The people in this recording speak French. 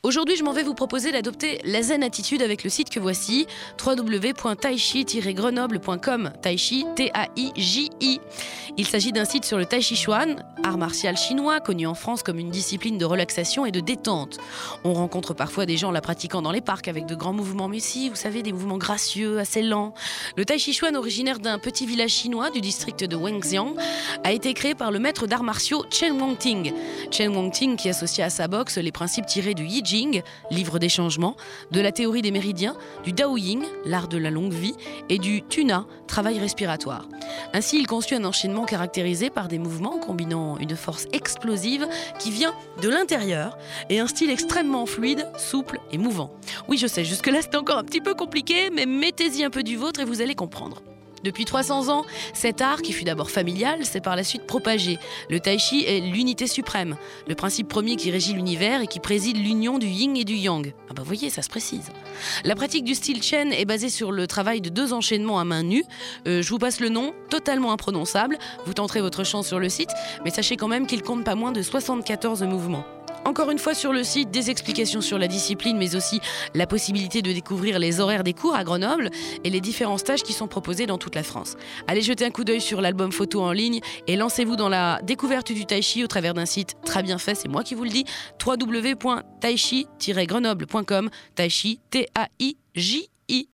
Aujourd'hui, je m'en vais vous proposer d'adopter la zen attitude avec le site que voici, www.taichi-grenoble.com, Taichi, T-A-I-J-I. Il s'agit d'un site sur le Tai Chi Chuan, art martial chinois connu en France comme une discipline de relaxation et de détente. On rencontre parfois des gens la pratiquant dans les parcs avec de grands mouvements, mais aussi, vous savez, des mouvements gracieux, assez lents. Le Tai Chi Chuan, originaire d'un petit village chinois du district de Wenxiang, a été créé par le maître d'arts martiaux Chen Wangting. Chen Wangting qui associa à sa boxe les principes tirés du Yi Jing, livre des changements, de la théorie des méridiens, du Dao Ying, l'art de la longue vie, et du Tuna, travail respiratoire. Ainsi, il conçut un enchaînement caractérisé par des mouvements combinant une force explosive qui vient de l'intérieur et un style extrêmement fluide, souple et mouvant. Oui, je sais, jusque-là c'est encore un petit peu compliqué, mais mettez-y un peu du vôtre et vous allez comprendre. Depuis 300 ans, cet art, qui fut d'abord familial, s'est par la suite propagé. Le Tai Chi est l'unité suprême, le principe premier qui régit l'univers et qui préside l'union du yin et du yang. Ah bah voyez, ça se précise. La pratique du style Chen est basée sur le travail de 2 enchaînements à main nue. Je vous passe le nom, totalement imprononçable. Vous tenterez votre chance sur le site, mais sachez quand même qu'il compte pas moins de 74 mouvements. Encore une fois sur le site, des explications sur la discipline, mais aussi la possibilité de découvrir les horaires des cours à Grenoble et les différents stages qui sont proposés dans toute la France. Allez jeter un coup d'œil sur l'album photo en ligne et lancez-vous dans la découverte du Tai Chi au travers d'un site très bien fait, c'est moi qui vous le dis, www.taichi-grenoble.com, Taichi, T-A-I-J-I.